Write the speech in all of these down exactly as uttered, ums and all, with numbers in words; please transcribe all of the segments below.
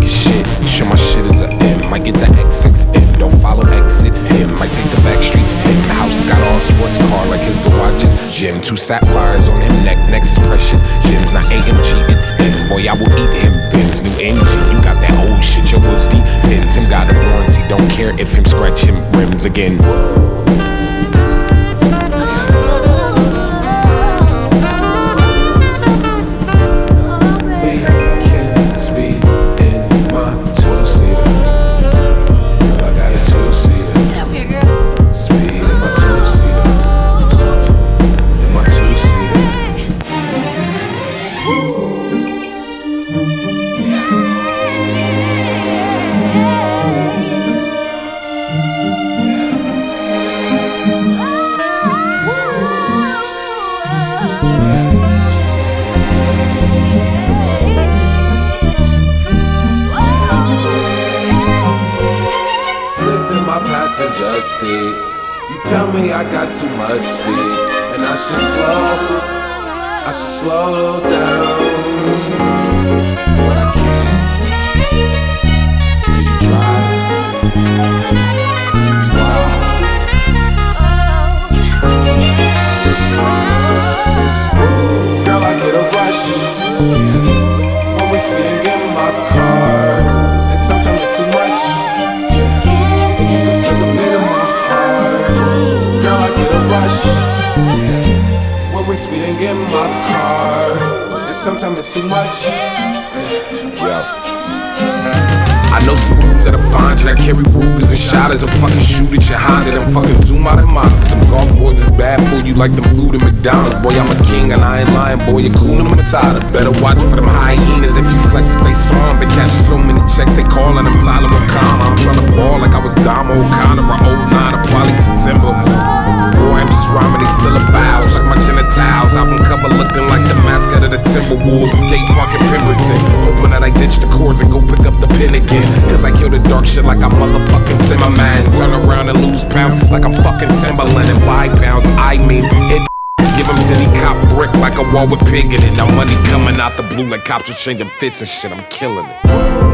his shit. Sure my shit is a M. Might get the X six M. Don't follow exit him. Might take the back street him. The house got all sports car like his garages. Jim, two sapphires on him neck. Next is precious. Jim's not A M G, it's M. Boy, I will eat him. Benz, new engine. You got that old shit. Your wheels deep pins. Him got a warranty. Don't care if him scratch him rims again. Passenger seat. You tell me I got too much speed, and I should slow, I should slow down. But I can't, 'cause you drive me wild. Girl, I get a rush when we speed in my car, and sometimes it's too much. When we speeding in my car, and sometimes it's too much. Yo, I know some dudes that'll find you that carry Rugers and shotters and fucking shoot at your Honda and fucking zoom out in monsters. Them golf boys is bad for you like them food at McDonald's. Boy, I'm a king and I ain't lying, boy, you're cool and Matata. Better watch for them hyenas if you flex if they saw them. Been catching so many checks, they calling them Tyler O'Connor. I'm tryna ball like I was Dom O'Connor or oh nine or probably September. Boy, I'm just rhyming these syllables like my genitals. Album cover looking like the mascot of the Timberwolves. Skate park in Pemberton, hoping that I ditch the chords and go pick up the pen again. Cause I kill the dark shit like I'm motherfucking Zimmerman. Turn around and lose pounds like I'm fucking Timberland and buy pounds. I mean, it give them any cop brick like a wall with pig in it. Now money coming out the blue like cops are changing fits and shit. I'm killing it.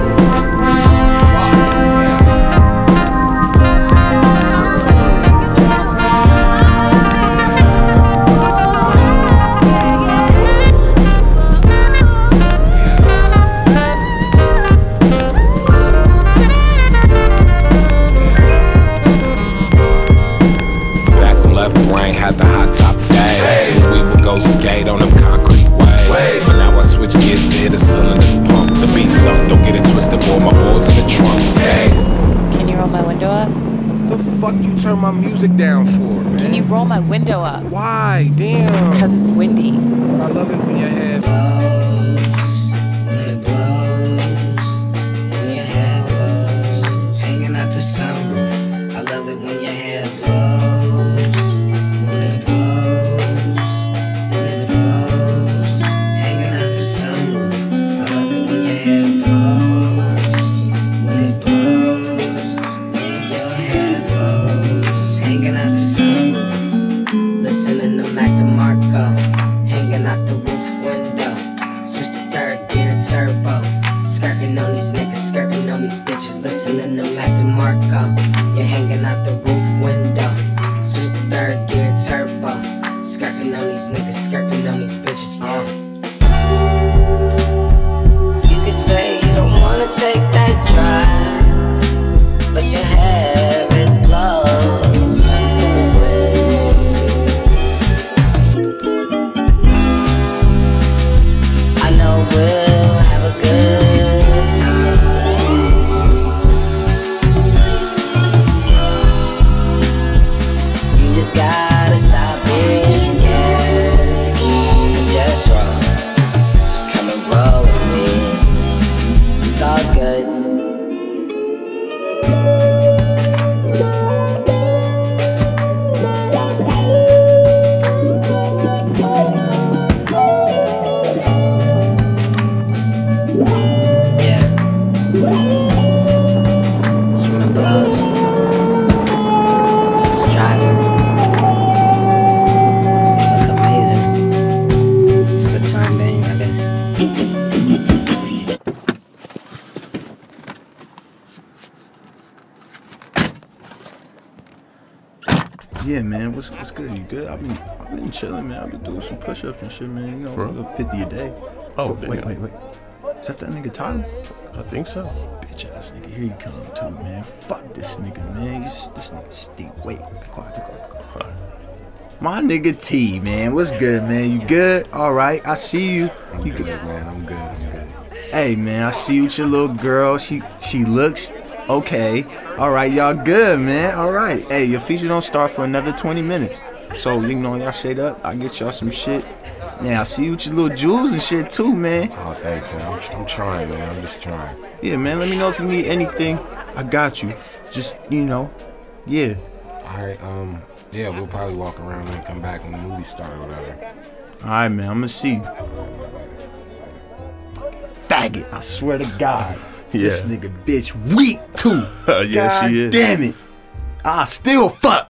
Had the hot top fade, hey. We would go skate on them concrete waves. Wait. But now I switch gears to hit the cylinders pump. The beat thump, don't get it twisted, boy, my boys in the trunk. Hey. Can you roll my window up? The fuck you turn my music down for, man? Can you roll my window up? Why? Damn. Because it's windy. But I love it when your head Yeah, man. What's what's good? You good? I've been I've been chilling, man. I've been doing some push-ups and shit, man. You know, For a little fifty a day. Oh, But wait, wait, wait. Is that that nigga Tyler? I think so. Bitch ass nigga, here you come too, man. Fuck this nigga, man. He's, this nigga stink. Wait, be quiet, be quiet, be quiet. My nigga T, man. What's good, man? You good? All right. I see you. I'm You good, good? man. I'm good. I'm good. Hey, man. I see you with your little girl. She she looks okay. All right, y'all good, man. All right. Hey, your feature don't start for another twenty minutes. So, you know, y'all shade up. I get y'all some shit. Man, I see you with your little jewels and shit too, man. Oh, thanks, man. I'm, I'm trying, man. I'm just trying. Yeah, man. Let me know if you need anything. I got you. Just, you know, yeah. All right. Um. Yeah, we'll probably walk around and come back when the movie starts or whatever. All right, man. I'm gonna see you. Faggot. I swear to God. Yeah. This nigga bitch weak too. Yeah, God she is. damn it. I still fuck.